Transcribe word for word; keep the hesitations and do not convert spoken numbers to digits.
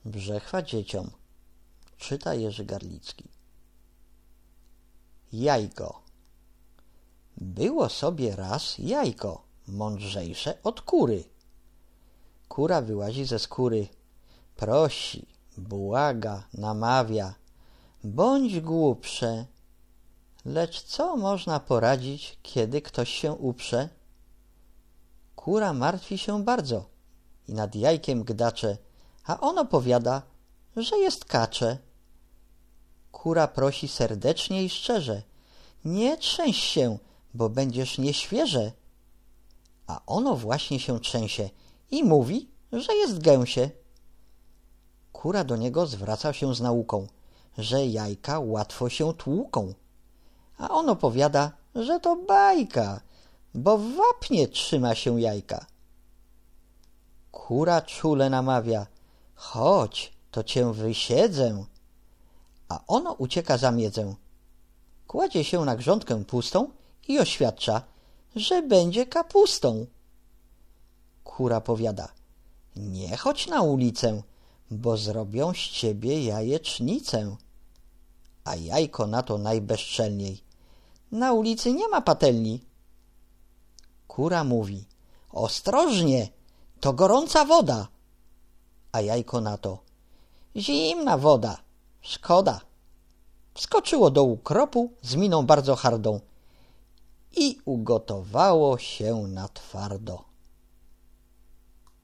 Brzechwa dzieciom. Czyta Jerzy Garlicki. Jajko. Było sobie raz jajko, mądrzejsze od kury. Kura wyłazi ze skóry. Prosi, błaga, namawia. Bądź głupsze. Lecz co można poradzić, kiedy ktoś się uprze? Kura martwi się bardzo i nad jajkiem gdacze, a ono powiada, że jest kacze. Kura prosi serdecznie i szczerze, nie trzęś się, bo będziesz nieświeże. A ono właśnie się trzęsie i mówi, że jest gęsie. Kura do niego zwraca się z nauką, że jajka łatwo się tłuką. A ono powiada, że to bajka, bo w wapnie trzyma się jajka. Kura czule namawia, chodź, to cię wysiedzę. A ono ucieka za miedzę. Kładzie się na grządkę pustą i oświadcza, że będzie kapustą. Kura powiada, nie chodź na ulicę, bo zrobią z ciebie jajecznicę. A jajko na to najbezczelniej, na ulicy nie ma patelni. Kura mówi, ostrożnie, to gorąca woda. A jajko na to, zimna woda, szkoda. Wskoczyło do ukropu z miną bardzo hardą i ugotowało się na twardo.